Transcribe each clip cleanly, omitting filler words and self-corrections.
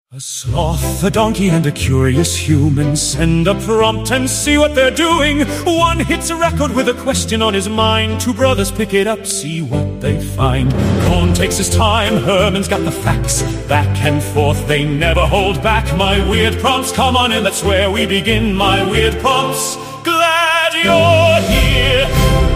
A sloth, a donkey, and a curious human send a prompt and see what they're doing. One hits a record with a question on his mind. Two brothers pick it up, see what they find. Cohn takes his time, Herman's got the facts. Back and forth, they never hold back. My weird prompts, come on in, that's where we begin. My weird prompts, glad you're here.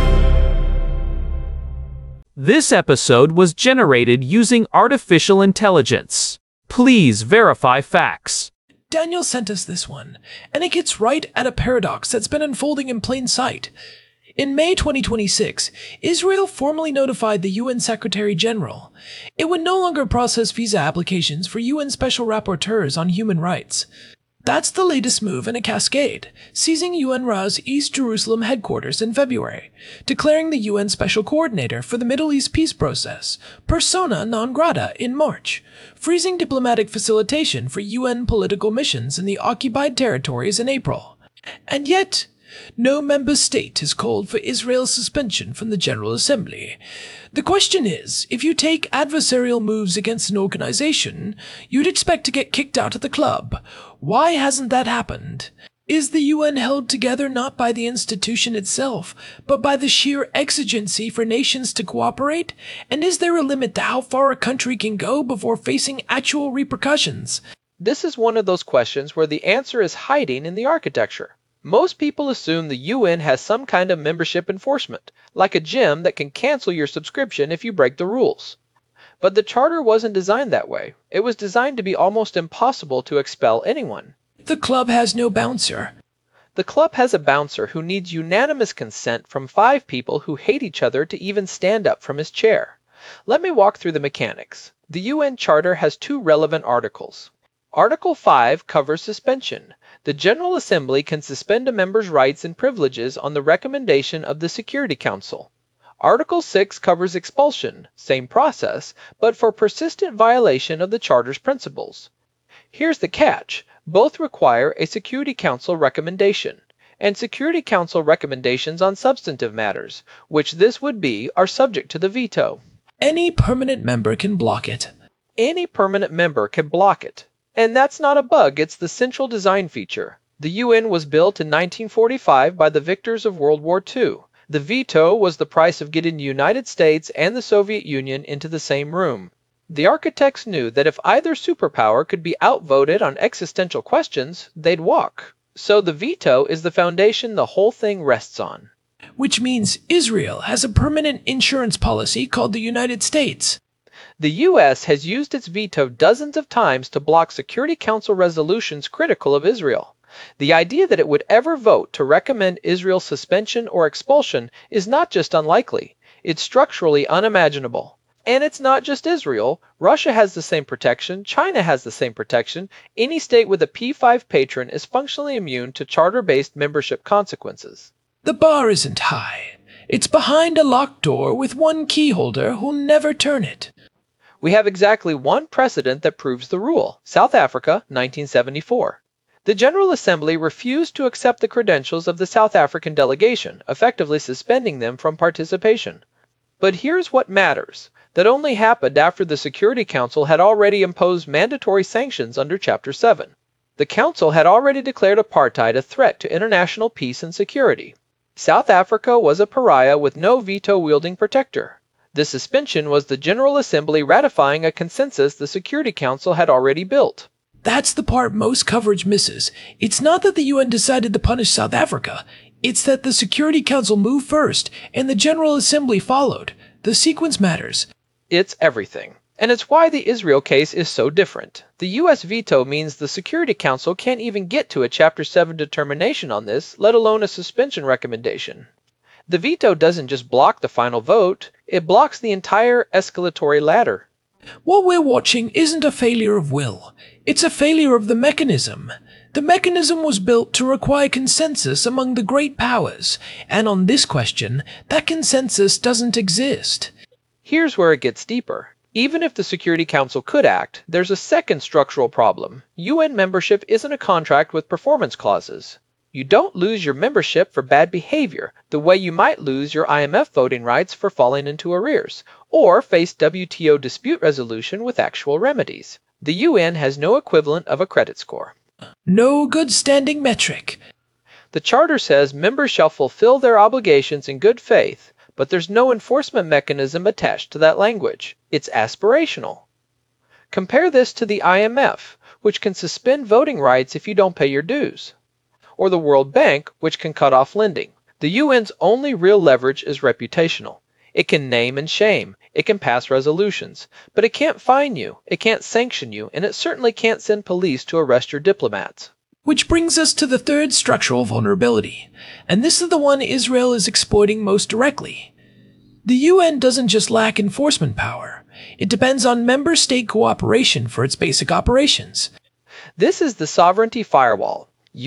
This episode was generated using artificial intelligence. Please verify facts. Daniel sent us this one, and it gets right at a paradox that's been unfolding in plain sight. In May 2026, Israel formally notified the UN Secretary General it would no longer process visa applications for UN Special Rapporteurs on human rights. That's the latest move in a cascade, seizing UNRWA's East Jerusalem headquarters in February, declaring the UN Special Coordinator for the Middle East peace process persona non grata in March, freezing diplomatic facilitation for UN political missions in the occupied territories in April. And yet, no member state has called for Israel's suspension from the General Assembly. The question is, if you take adversarial moves against an organization, you'd expect to get kicked out of the club. Why hasn't that happened? Is the UN held together not by the institution itself, but by the sheer exigency for nations to cooperate? And is there a limit to how far a country can go before facing actual repercussions? This is one of those questions where the answer is hiding in the architecture. Most people assume the UN has some kind of membership enforcement, like a gym that can cancel your subscription if you break the rules. But the Charter wasn't designed that way. It was designed to be almost impossible to expel anyone. The club has no bouncer. The club has a bouncer who needs unanimous consent from 5 people who hate each other to even stand up from his chair. Let me walk through the mechanics. The UN Charter has 2 relevant articles. Article 5 covers suspension. The General Assembly can suspend a member's rights and privileges on the recommendation of the Security Council. Article 6 covers expulsion, same process, but for persistent violation of the Charter's principles. Here's the catch. Both require a Security Council recommendation, and Security Council recommendations on substantive matters, which this would be, are subject to the veto. Any permanent member can block it. Any permanent member can block it. And that's not a bug, it's the central design feature. The UN was built in 1945 by the victors of World War II. The veto was the price of getting the United States and the Soviet Union into the same room. The architects knew that if either superpower could be outvoted on existential questions, they'd walk. So the veto is the foundation the whole thing rests on. Which means Israel has a permanent insurance policy called the United States. The U.S. has used its veto dozens of times to block Security Council resolutions critical of Israel. The idea that it would ever vote to recommend Israel's suspension or expulsion is not just unlikely, it's structurally unimaginable. And it's not just Israel. Russia has the same protection, China has the same protection. Any state with a P5 patron is functionally immune to charter-based membership consequences. The bar isn't high. It's behind a locked door with one key holder who'll never turn it. We have exactly one precedent that proves the rule. South Africa, 1974. The General Assembly refused to accept the credentials of the South African delegation, effectively suspending them from participation. But here's what matters. That only happened after the Security Council had already imposed mandatory sanctions under Chapter 7. The Council had already declared apartheid a threat to international peace and security. South Africa was a pariah with no veto-wielding protector. The suspension was the General Assembly ratifying a consensus the Security Council had already built. That's the part most coverage misses. It's not that the UN decided to punish South Africa. It's that the Security Council moved first, and the General Assembly followed. The sequence matters. It's everything. And it's why the Israel case is so different. The U.S. veto means the Security Council can't even get to a Chapter 7 determination on this, let alone a suspension recommendation. The veto doesn't just block the final vote, it blocks the entire escalatory ladder. What we're watching isn't a failure of will. It's a failure of the mechanism. The mechanism was built to require consensus among the great powers, and on this question, that consensus doesn't exist. Here's where it gets deeper. Even if the Security Council could act, there's a second structural problem. UN membership isn't a contract with performance clauses. You don't lose your membership for bad behavior, the way you might lose your IMF voting rights for falling into arrears, or face WTO dispute resolution with actual remedies. The UN has no equivalent of a credit score. No good standing metric. The Charter says members shall fulfill their obligations in good faith, but there's no enforcement mechanism attached to that language. It's aspirational. Compare this to the IMF, which can suspend voting rights if you don't pay your dues, or the World Bank, which can cut off lending. The UN's only real leverage is reputational. It can name and shame, it can pass resolutions, but it can't fine you, it can't sanction you, and it certainly can't send police to arrest your diplomats. Which brings us to the third structural vulnerability, and this is the one Israel is exploiting most directly. The UN doesn't just lack enforcement power, it depends on member state cooperation for its basic operations. This is the sovereignty firewall.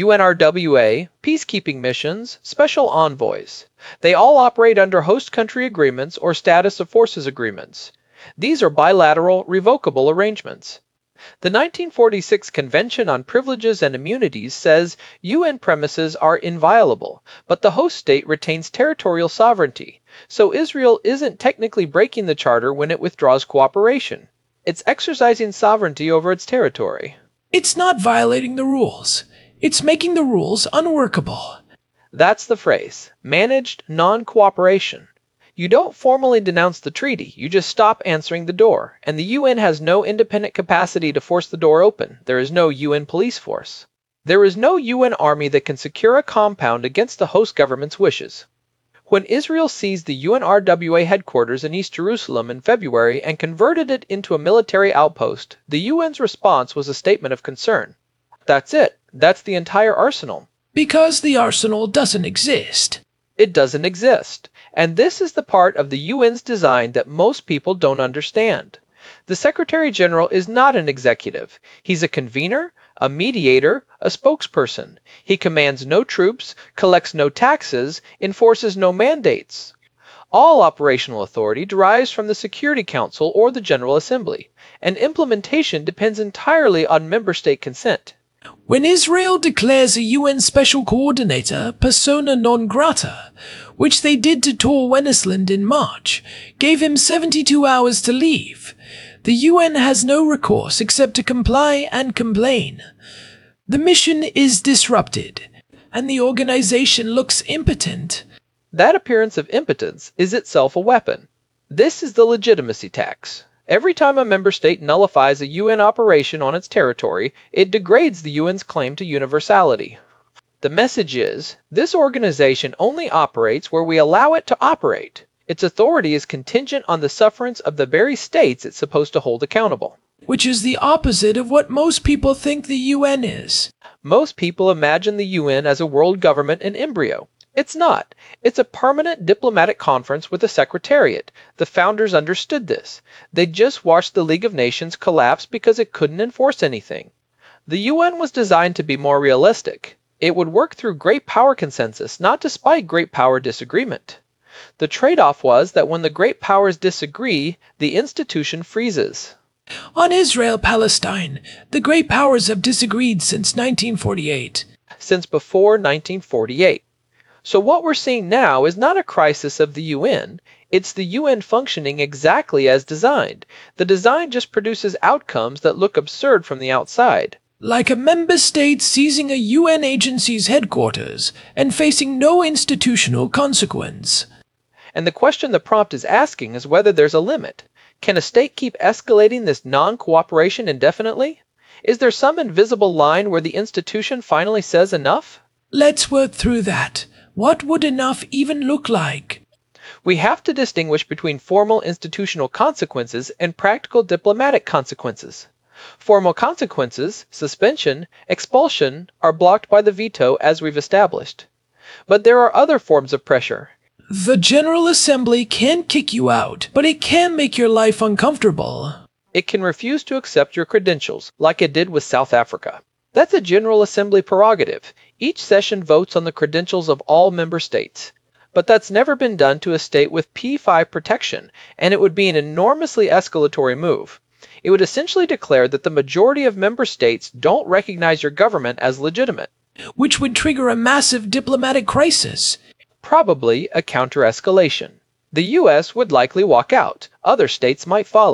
UNRWA, peacekeeping missions, special envoys. They all operate under host country agreements or status of forces agreements. These are bilateral, revocable arrangements. The 1946 Convention on Privileges and Immunities says UN premises are inviolable, but the host state retains territorial sovereignty, so Israel isn't technically breaking the Charter when it withdraws cooperation. It's exercising sovereignty over its territory. It's not violating the rules. It's making the rules unworkable. That's the phrase, managed non-cooperation. You don't formally denounce the treaty, you just stop answering the door, and the UN has no independent capacity to force the door open. There is no UN police force. There is no UN army that can secure a compound against the host government's wishes. When Israel seized the UNRWA headquarters in East Jerusalem in February and converted it into a military outpost, the UN's response was a statement of concern. That's it. That's the entire arsenal. Because the arsenal doesn't exist. It doesn't exist. And this is the part of the UN's design that most people don't understand. The Secretary General is not an executive. He's a convener, a mediator, a spokesperson. He commands no troops, collects no taxes, enforces no mandates. All operational authority derives from the Security Council or the General Assembly, and implementation depends entirely on member state consent. When Israel declares a UN Special Coordinator persona non grata, which they did to Tor Wennesland in March, gave him 72 hours to leave, the UN has no recourse except to comply and complain. The mission is disrupted, and the organization looks impotent. That appearance of impotence is itself a weapon. This is the legitimacy tax. Every time a member state nullifies a UN operation on its territory, it degrades the UN's claim to universality. The message is, this organization only operates where we allow it to operate. Its authority is contingent on the sufferance of the very states it's supposed to hold accountable. Which is the opposite of what most people think the UN is. Most people imagine the UN as a world government in embryo. It's not. It's a permanent diplomatic conference with a secretariat. The founders understood this. They just watched the League of Nations collapse because it couldn't enforce anything. The UN was designed to be more realistic. It would work through great power consensus, not despite great power disagreement. The trade-off was that when the great powers disagree, the institution freezes. On Israel-Palestine, the great powers have disagreed since 1948. Since before 1948. So what we're seeing now is not a crisis of the UN, it's the UN functioning exactly as designed. The design just produces outcomes that look absurd from the outside. Like a member state seizing a UN agency's headquarters and facing no institutional consequence. And the question the prompt is asking is whether there's a limit. Can a state keep escalating this non-cooperation indefinitely? Is there some invisible line where the institution finally says enough? Let's work through that. What would enough even look like? We have to distinguish between formal institutional consequences and practical diplomatic consequences. Formal consequences, suspension, expulsion, are blocked by the veto as we've established. But there are other forms of pressure. The General Assembly can kick you out, but it can make your life uncomfortable. It can refuse to accept your credentials, like it did with South Africa. That's a General Assembly prerogative. Each session votes on the credentials of all member states. But that's never been done to a state with P5 protection, and it would be an enormously escalatory move. It would essentially declare that the majority of member states don't recognize your government as legitimate. Which would trigger a massive diplomatic crisis. Probably a counter-escalation. The US would likely walk out. Other states might follow.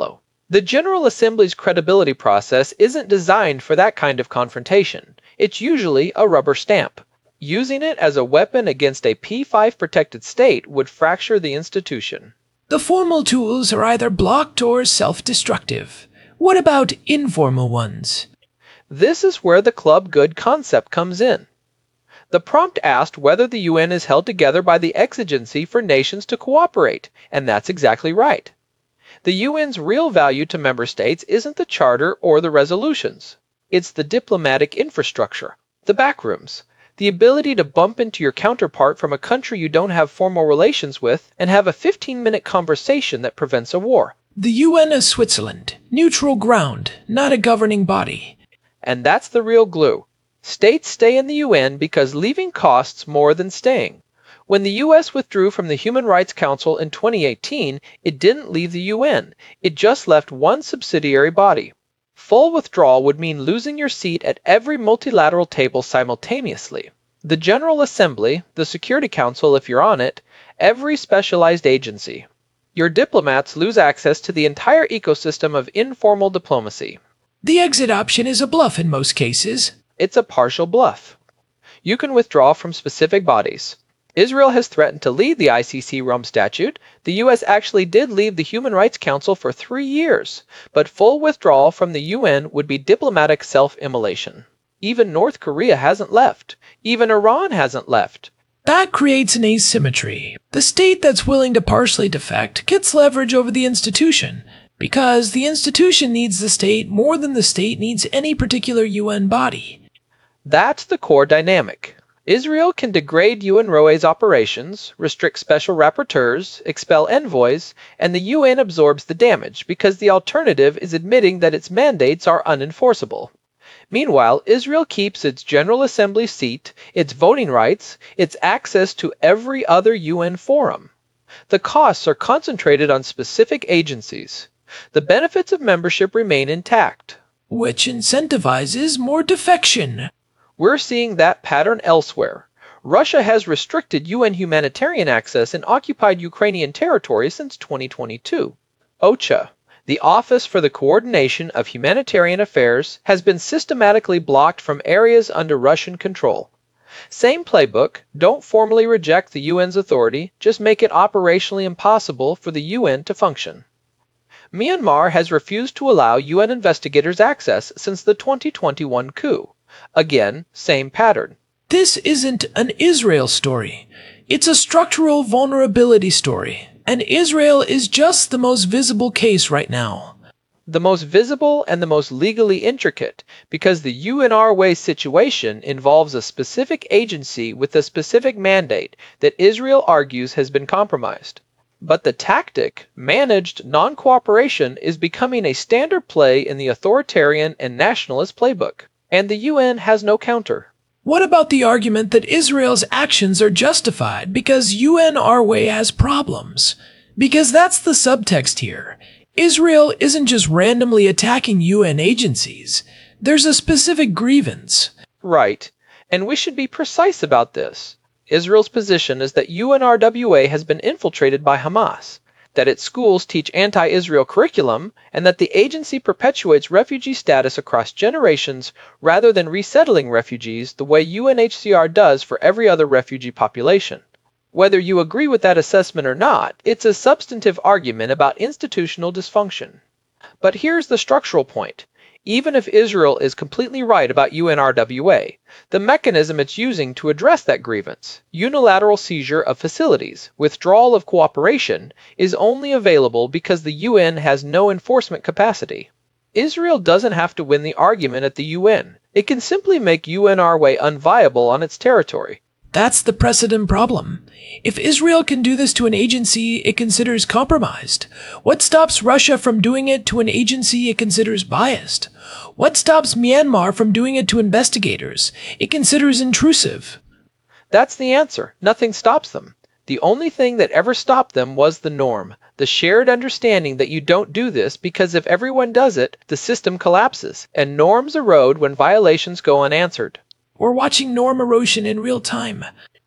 The General Assembly's credibility process isn't designed for that kind of confrontation. It's usually a rubber stamp. Using it as a weapon against a P5 protected state would fracture the institution. The formal tools are either blocked or self-destructive. What about informal ones? This is where the club good concept comes in. The prompt asked whether the UN is held together by the exigency for nations to cooperate, and that's exactly right. The UN's real value to member states isn't the charter or the resolutions. It's the diplomatic infrastructure, the backrooms, the ability to bump into your counterpart from a country you don't have formal relations with and have a 15-minute conversation that prevents a war. The UN is Switzerland, neutral ground, not a governing body. And that's the real glue. States stay in the UN because leaving costs more than staying. When the US withdrew from the Human Rights Council in 2018, it didn't leave the UN. It just left one subsidiary body. Full withdrawal would mean losing your seat at every multilateral table simultaneously. The General Assembly, the Security Council if you're on it, every specialized agency. Your diplomats lose access to the entire ecosystem of informal diplomacy. The exit option is a bluff in most cases. It's a partial bluff. You can withdraw from specific bodies. Israel has threatened to lead the ICC Rome Statute. The US actually did leave the Human Rights Council for 3 years, but full withdrawal from the UN would be diplomatic self-immolation. Even North Korea hasn't left. Even Iran hasn't left. That creates an asymmetry. The state that's willing to partially defect gets leverage over the institution, because the institution needs the state more than the state needs any particular UN body. That's the core dynamic. Israel can degrade UNRWA's operations, restrict special rapporteurs, expel envoys, and the UN absorbs the damage because the alternative is admitting that its mandates are unenforceable. Meanwhile, Israel keeps its General Assembly seat, its voting rights, its access to every other UN forum. The costs are concentrated on specific agencies. The benefits of membership remain intact. Which incentivizes more defection. We're seeing that pattern elsewhere. Russia has restricted UN humanitarian access in occupied Ukrainian territory since 2022. OCHA, the Office for the Coordination of Humanitarian Affairs, has been systematically blocked from areas under Russian control. Same playbook, don't formally reject the UN's authority, just make it operationally impossible for the UN to function. Myanmar has refused to allow UN investigators access since the 2021 coup. Again, same pattern. This isn't an Israel story. It's a structural vulnerability story, and Israel is just the most visible case right now. The most visible and the most legally intricate, because the UNRWA situation involves a specific agency with a specific mandate that Israel argues has been compromised. But the tactic, managed non-cooperation, is becoming a standard play in the authoritarian and nationalist playbook. And the UN has no counter. What about the argument that Israel's actions are justified because UNRWA has problems? Because that's the subtext here. Israel isn't just randomly attacking UN agencies. There's a specific grievance. Right, and we should be precise about this. Israel's position is that UNRWA has been infiltrated by Hamas, that its schools teach anti-Israel curriculum, and that the agency perpetuates refugee status across generations rather than resettling refugees the way UNHCR does for every other refugee population. Whether you agree with that assessment or not, it's a substantive argument about institutional dysfunction. But here's the structural point. Even if Israel is completely right about UNRWA, the mechanism it's using to address that grievance, unilateral seizure of facilities, withdrawal of cooperation, is only available because the UN has no enforcement capacity. Israel doesn't have to win the argument at the UN. It can simply make UNRWA unviable on its territory. That's the precedent problem. If Israel can do this to an agency it considers compromised, what stops Russia from doing it to an agency it considers biased? What stops Myanmar from doing it to investigators it considers intrusive? That's the answer. Nothing stops them. The only thing that ever stopped them was the norm, the shared understanding that you don't do this because if everyone does it, the system collapses, and norms erode when violations go unanswered. We're watching norm erosion in real time.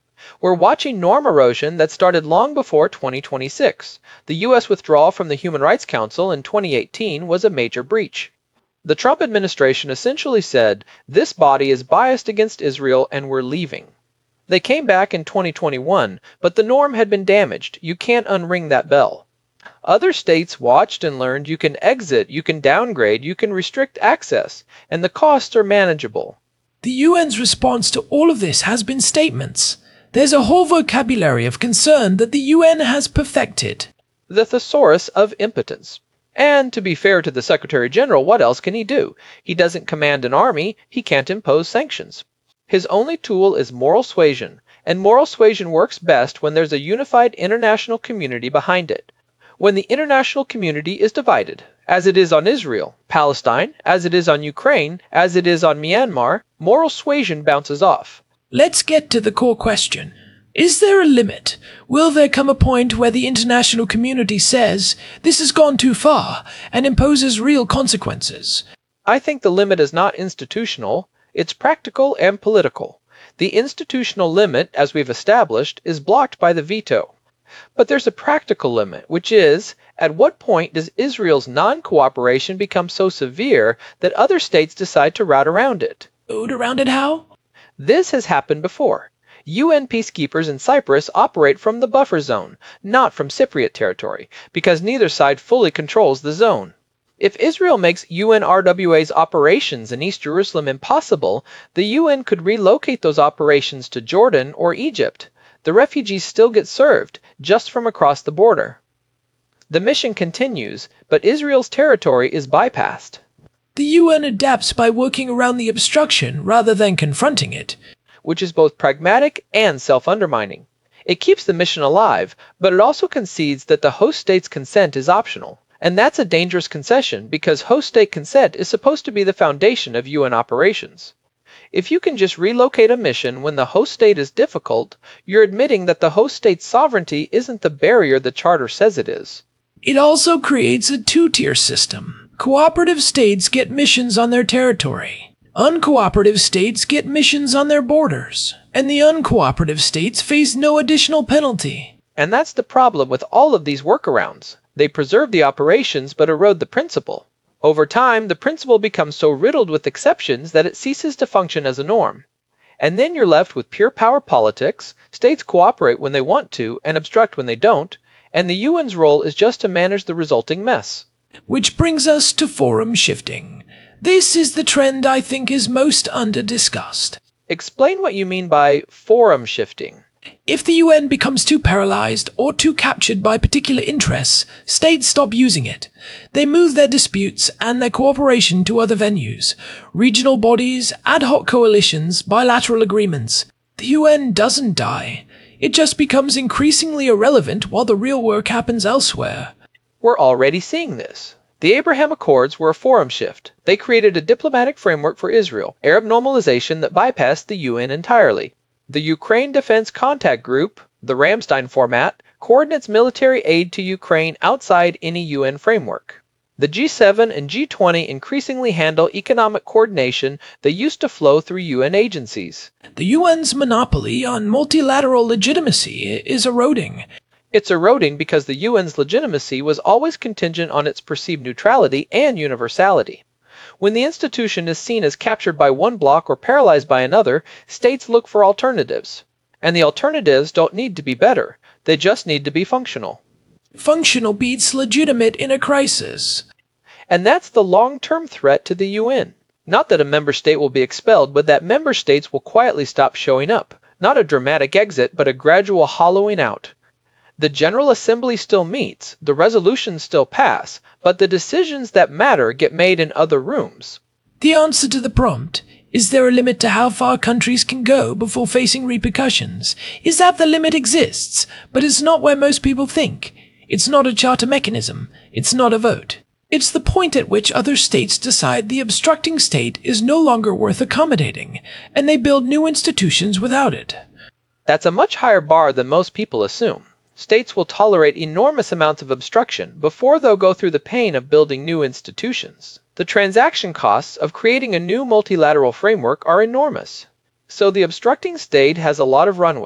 We're watching norm erosion that started long before 2026. The U.S. withdrawal from the Human Rights Council in 2018 was a major breach. The Trump administration essentially said, "This body is biased against Israel and we're leaving." They came back in 2021, but the norm had been damaged. You can't unring that bell. Other states watched and learned you can exit, you can downgrade, you can restrict access, and the costs are manageable. The UN's response to all of this has been statements. There's a whole vocabulary of concern that the UN has perfected. The thesaurus of impotence. And to be fair to the Secretary General, what else can he do? He doesn't command an army, he can't impose sanctions. His only tool is moral suasion, and moral suasion works best when there's a unified international community behind it. When the international community is divided, as it is on Israel, Palestine, as it is on Ukraine, as it is on Myanmar, moral suasion bounces off. Let's get to the core question. Is there a limit? Will there come a point where the international community says, this has gone too far, and imposes real consequences? I think the limit is not institutional, it's practical and political. The institutional limit, as we've established, is blocked by the veto. But there's a practical limit, which is, at what point does Israel's non-cooperation become so severe that other states decide to route around it? Route around it how? This has happened before. UN peacekeepers in Cyprus operate from the buffer zone, not from Cypriot territory, because neither side fully controls the zone. If Israel makes UNRWA's operations in East Jerusalem impossible, the UN could relocate those operations to Jordan or Egypt. The refugees still get served, just from across the border. The mission continues, but Israel's territory is bypassed. The UN adapts by working around the obstruction rather than confronting it, which is both pragmatic and self-undermining. It keeps the mission alive, but it also concedes that the host state's consent is optional. And that's a dangerous concession because host state consent is supposed to be the foundation of UN operations. If you can just relocate a mission when the host state is difficult, you're admitting that the host state's sovereignty isn't the barrier the Charter says it is. It also creates a two-tier system. Cooperative states get missions on their territory. Uncooperative states get missions on their borders. And the uncooperative states face no additional penalty. And that's the problem with all of these workarounds. They preserve the operations but erode the principle. Over time, the principle becomes so riddled with exceptions that it ceases to function as a norm. And then you're left with pure power politics, states cooperate when they want to and obstruct when they don't, and the UN's role is just to manage the resulting mess. Which brings us to forum shifting. This is the trend I think is most under-discussed. Explain what you mean by forum shifting. If the UN becomes too paralyzed or too captured by particular interests, states stop using it. They move their disputes and their cooperation to other venues, regional bodies, ad hoc coalitions, bilateral agreements. The UN doesn't die. It just becomes increasingly irrelevant while the real work happens elsewhere. We're already seeing this. The Abraham Accords were a forum shift. They created a diplomatic framework for Israel, Arab normalization that bypassed the UN entirely. The Ukraine Defense Contact Group, the Ramstein format, coordinates military aid to Ukraine outside any UN framework. The G7 and G20 increasingly handle economic coordination that used to flow through UN agencies. The UN's monopoly on multilateral legitimacy is eroding. It's eroding because the UN's legitimacy was always contingent on its perceived neutrality and universality. When the institution is seen as captured by one bloc or paralyzed by another, states look for alternatives. And the alternatives don't need to be better, they just need to be functional. Functional beats legitimate in a crisis. And that's the long-term threat to the UN. Not that a member state will be expelled, but that member states will quietly stop showing up. Not a dramatic exit, but a gradual hollowing out. The General Assembly still meets, the resolutions still pass, but the decisions that matter get made in other rooms. The answer to the prompt, is there a limit to how far countries can go before facing repercussions, is that the limit exists, but it's not where most people think. It's not a charter mechanism. It's not a vote. It's the point at which other states decide the obstructing state is no longer worth accommodating, and they build new institutions without it. That's a much higher bar than most people assume. States will tolerate enormous amounts of obstruction before they'll go through the pain of building new institutions. The transaction costs of creating a new multilateral framework are enormous. So the obstructing state has a lot of runway.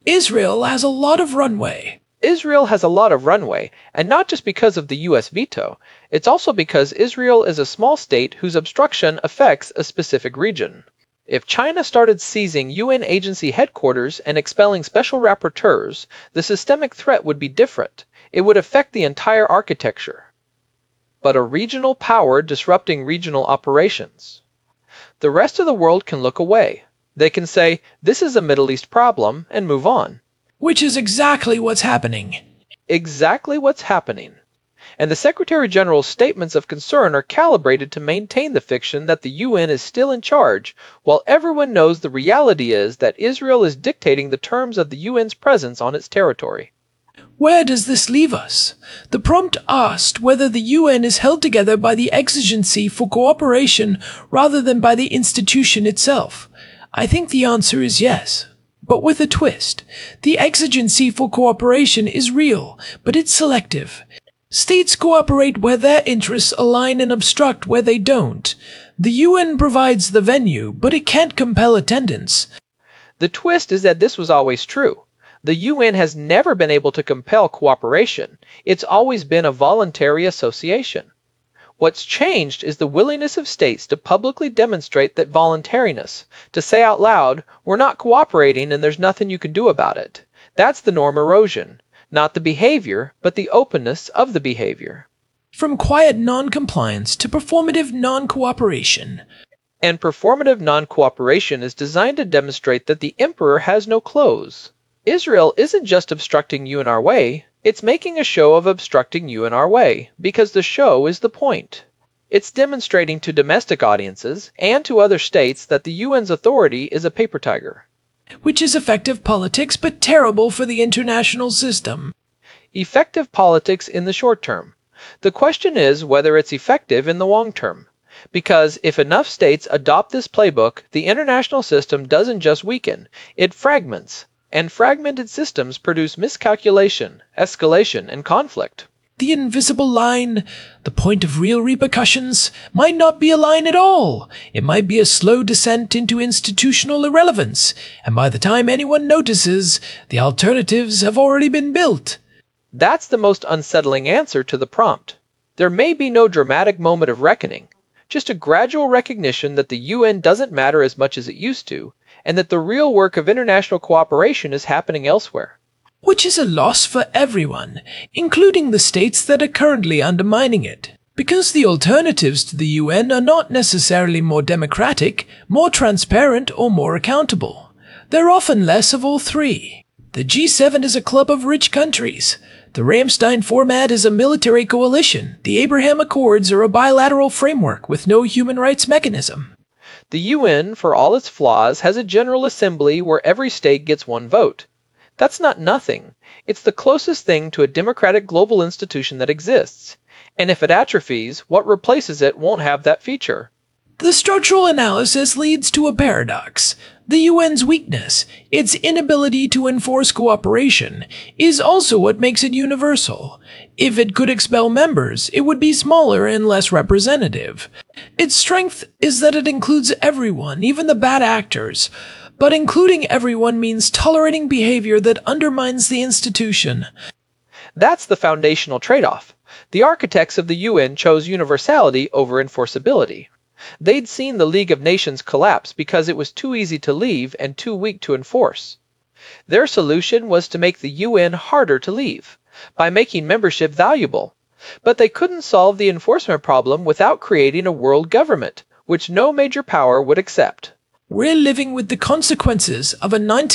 Israel has a lot of runway. Israel has a lot of runway, and not just because of the US veto. It's also because Israel is a small state whose obstruction affects a specific region. If China started seizing UN agency headquarters and expelling special rapporteurs, the systemic threat would be different. It would affect the entire architecture. But a regional power disrupting regional operations. The rest of the world can look away. They can say, this is a Middle East problem, and move on. Which is exactly what's happening. Exactly what's happening. And the Secretary General's statements of concern are calibrated to maintain the fiction that the UN is still in charge, while everyone knows the reality is that Israel is dictating the terms of the UN's presence on its territory. Where does this leave us? The prompt asked whether the UN is held together by the exigency for cooperation rather than by the institution itself. I think the answer is yes. But with a twist. The exigency for cooperation is real, but it's selective. States cooperate where their interests align and obstruct where they don't. The UN provides the venue, but it can't compel attendance. The twist is that this was always true. The UN has never been able to compel cooperation. It's always been a voluntary association. What's changed is the willingness of states to publicly demonstrate that voluntariness, to say out loud, we're not cooperating and there's nothing you can do about it. That's the norm erosion. Not the behavior, but the openness of the behavior. From quiet non-compliance to performative non-cooperation. And performative non-cooperation is designed to demonstrate that the emperor has no clothes. Israel isn't just obstructing you in our way, it's making a show of obstructing you in our way, because the show is the point. It's demonstrating to domestic audiences and to other states that the UN's authority is a paper tiger. Which is effective politics, but terrible for the international system. Effective politics in the short term. The question is whether it's effective in the long term. Because if enough states adopt this playbook, the international system doesn't just weaken, it fragments. And fragmented systems produce miscalculation, escalation, and conflict. The invisible line, the point of real repercussions, might not be a line at all. It might be a slow descent into institutional irrelevance, and by the time anyone notices, the alternatives have already been built. That's the most unsettling answer to the prompt. There may be no dramatic moment of reckoning, just a gradual recognition that the UN doesn't matter as much as it used to, and that the real work of international cooperation is happening elsewhere. Which is a loss for everyone, including the states that are currently undermining it. Because the alternatives to the UN are not necessarily more democratic, more transparent, or more accountable. They're often less of all three. The G7 is a club of rich countries. The Ramstein format is a military coalition. The Abraham Accords are a bilateral framework with no human rights mechanism. The UN, for all its flaws, has a General Assembly where every state gets one vote. That's not nothing. It's the closest thing to a democratic global institution that exists. And if it atrophies, what replaces it won't have that feature. The structural analysis leads to a paradox. The UN's weakness, its inability to enforce cooperation, is also what makes it universal. If it could expel members, it would be smaller and less representative. Its strength is that it includes everyone, even the bad actors. But including everyone means tolerating behavior that undermines the institution. That's the foundational trade-off. The architects of the UN chose universality over enforceability. They'd seen the League of Nations collapse because it was too easy to leave and too weak to enforce. Their solution was to make the UN harder to leave, by making membership valuable. But they couldn't solve the enforcement problem without creating a world government, which no major power would accept. We're living with the consequences of a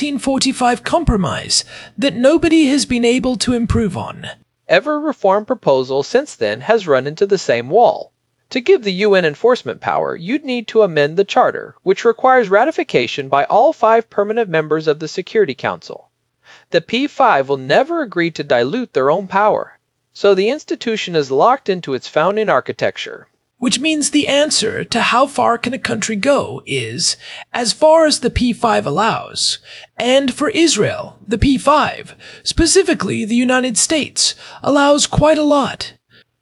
1945 compromise that nobody has been able to improve on. Every reform proposal since then has run into the same wall. To give the UN enforcement power, you'd need to amend the Charter, which requires ratification by all 5 permanent members of the Security Council. The P5 will never agree to dilute their own power, so the institution is locked into its founding architecture. Which means the answer to how far can a country go is, as far as the P5 allows. And for Israel, the P5, specifically the United States, allows quite a lot. The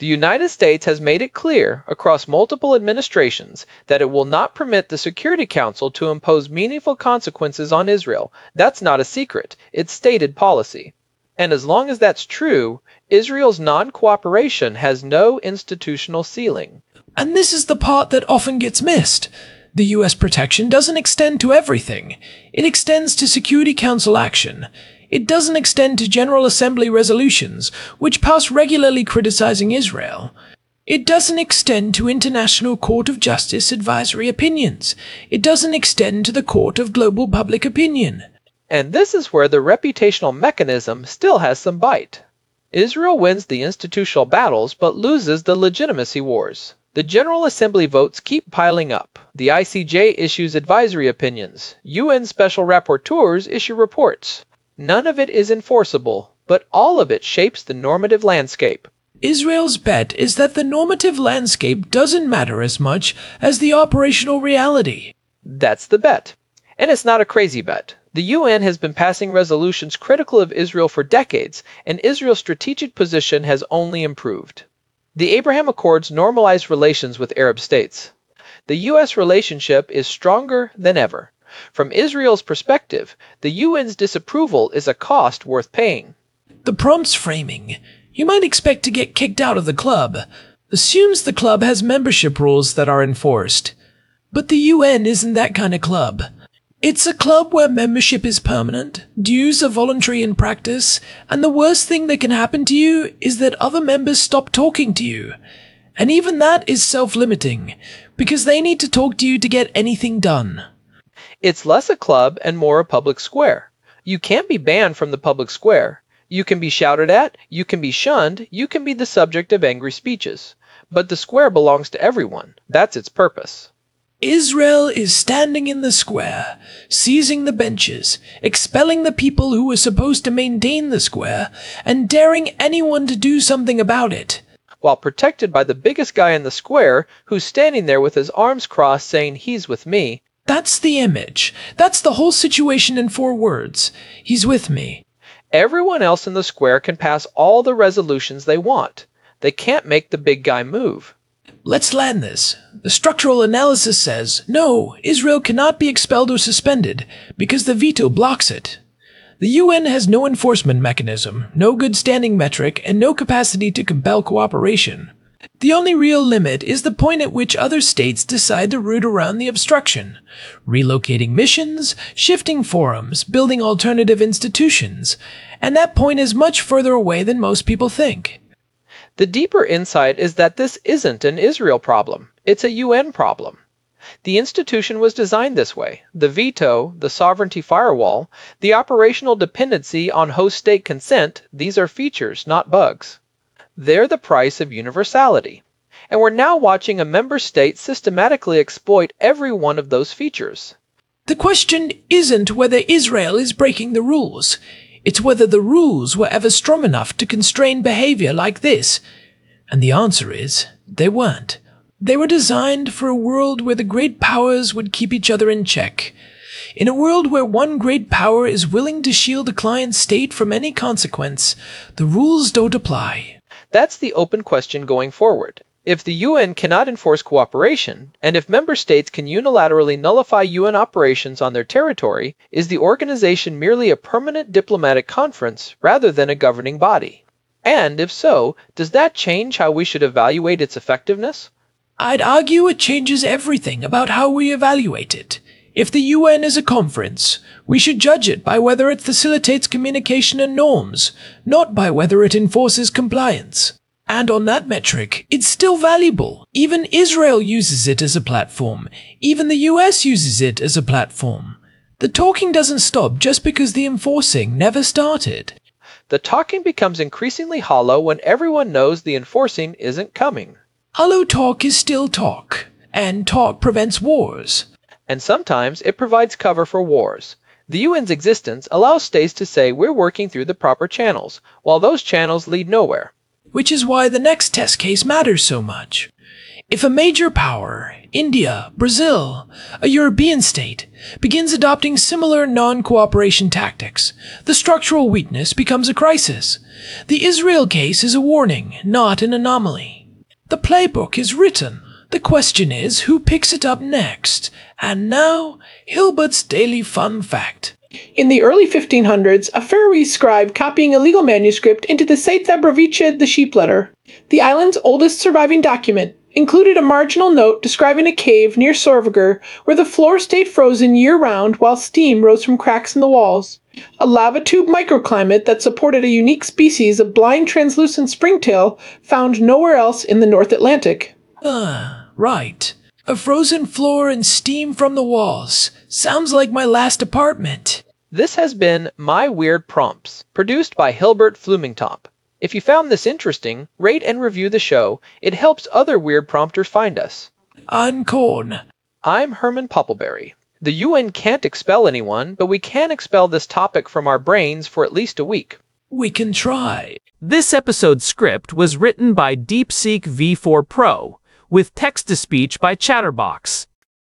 The United States has made it clear across multiple administrations that it will not permit the Security Council to impose meaningful consequences on Israel. That's not a secret. It's stated policy. And as long as that's true, Israel's non-cooperation has no institutional ceiling. And this is the part that often gets missed. The US protection doesn't extend to everything. It extends to Security Council action. It doesn't extend to General Assembly resolutions, which pass regularly criticizing Israel. It doesn't extend to International Court of Justice advisory opinions. It doesn't extend to the Court of Global Public Opinion. And this is where the reputational mechanism still has some bite. Israel wins the institutional battles but loses the legitimacy wars. The General Assembly votes keep piling up. The ICJ issues advisory opinions. UN special rapporteurs issue reports. None of it is enforceable, but all of it shapes the normative landscape. Israel's bet is that the normative landscape doesn't matter as much as the operational reality. That's the bet. And it's not a crazy bet. The UN has been passing resolutions critical of Israel for decades, and Israel's strategic position has only improved. The Abraham Accords normalized relations with Arab states. The U.S. relationship is stronger than ever. From Israel's perspective, the UN's disapproval is a cost worth paying. The prompt's framing, you might expect to get kicked out of the club, assumes the club has membership rules that are enforced. But the UN isn't that kind of club. It's a club where membership is permanent, dues are voluntary in practice, and the worst thing that can happen to you is that other members stop talking to you. And even that is self-limiting, because they need to talk to you to get anything done. It's less a club and more a public square. You can't be banned from the public square. You can be shouted at, you can be shunned, you can be the subject of angry speeches. But the square belongs to everyone. That's its purpose. Israel is standing in the square, seizing the benches, expelling the people who were supposed to maintain the square, and daring anyone to do something about it. While protected by the biggest guy in the square, who's standing there with his arms crossed saying, "He's with me." That's the image. That's the whole situation in 4 words. He's with me. Everyone else in the square can pass all the resolutions they want. They can't make the big guy move. Let's land this. The structural analysis says, no, Israel cannot be expelled or suspended, because the veto blocks it. The UN has no enforcement mechanism, no good standing metric, and no capacity to compel cooperation. The only real limit is the point at which other states decide to root around the obstruction, relocating missions, shifting forums, building alternative institutions, and that point is much further away than most people think. The deeper insight is that this isn't an Israel problem. It's a UN problem. The institution was designed this way. The veto, the sovereignty firewall, the operational dependency on host state consent, these are features, not bugs. They're the price of universality. And we're now watching a member state systematically exploit every one of those features. The question isn't whether Israel is breaking the rules. It's whether the rules were ever strong enough to constrain behavior like this. And the answer is, they weren't. They were designed for a world where the great powers would keep each other in check. In a world where one great power is willing to shield a client state from any consequence, the rules don't apply. That's the open question going forward. If the UN cannot enforce cooperation, and if member states can unilaterally nullify UN operations on their territory, is the organization merely a permanent diplomatic conference rather than a governing body? And if so, does that change how we should evaluate its effectiveness? I'd argue it changes everything about how we evaluate it. If the UN is a conference, we should judge it by whether it facilitates communication and norms, not by whether it enforces compliance. And on that metric, it's still valuable. Even Israel uses it as a platform. Even the US uses it as a platform. The talking doesn't stop just because the enforcing never started. The talking becomes increasingly hollow when everyone knows the enforcing isn't coming. Hollow talk is still talk, and talk prevents wars. And sometimes it provides cover for wars. The UN's existence allows states to say we're working through the proper channels, while those channels lead nowhere. Which is why the next test case matters so much. If a major power, India, Brazil, a European state, begins adopting similar non-cooperation tactics, the structural weakness becomes a crisis. The Israel case is a warning, not an anomaly. The playbook is written. The question is, who picks it up next? And now, Hilbert's Daily Fun Fact. In the early 1500s, a Faroese scribe copying a legal manuscript into the Seit Zabravitche, the sheep letter, the island's oldest surviving document, included a marginal note describing a cave near Sorvagur where the floor stayed frozen year-round while steam rose from cracks in the walls, a lava tube microclimate that supported a unique species of blind translucent springtail found nowhere else in the North Atlantic. Right. A frozen floor and steam from the walls. Sounds like my last apartment. This has been My Weird Prompts, produced by Hilbert Flumingtop. If you found this interesting, rate and review the show. It helps other weird prompters find us. I'm Corn. I'm Herman Poppleberry. The UN can't expel anyone, but we can expel this topic from our brains for at least a week. We can try. This episode's script was written by DeepSeek V4 Pro, with text-to-speech by Chatterbox.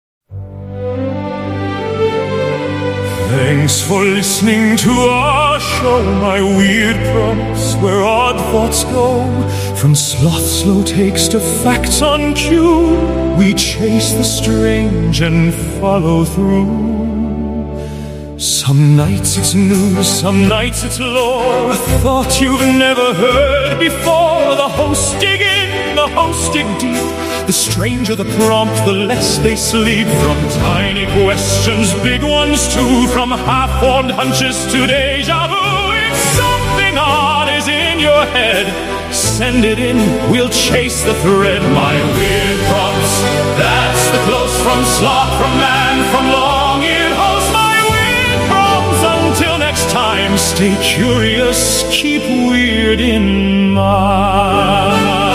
Thanks for listening to our show, My Weird Prompts, where odd thoughts go. From sloth slow takes to facts on cue, we chase the strange and follow through. Some nights it's news, some nights it's lore, a thought you've never heard before. The hosts dig in, the hosts dig deep. The stranger the prompt, the less they sleep. From tiny questions, big ones too, from half-formed hunches to deja vu. If something odd is in your head, send it in, we'll chase the thread. My Weird Prompts, that's the close from sloth, from man, from long-eared host. My Weird Prompts, until next time, stay curious, keep weird in mind.